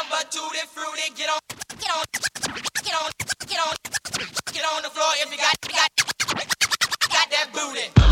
but tutti frutti. Get on, get on, get on, get on, get on the floor if you got that booty.